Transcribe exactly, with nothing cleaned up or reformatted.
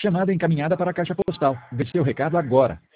Chamada encaminhada para a caixa postal. Vê seu recado agora.